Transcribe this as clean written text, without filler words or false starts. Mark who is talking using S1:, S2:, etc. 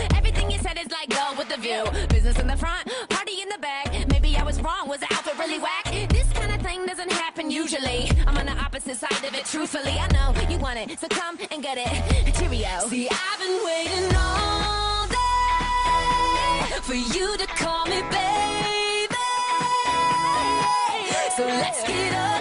S1: Everything you said is like go with the view. Business in the front, party in the back. Maybe I was wrong, was the outfit really whack? This kind of thing doesn't happen usually. I'm on the opposite side of it, truthfully. I know you want it, so come and get it. Cheerio. See, I've been waiting all day for you to call me baby. So let's get up.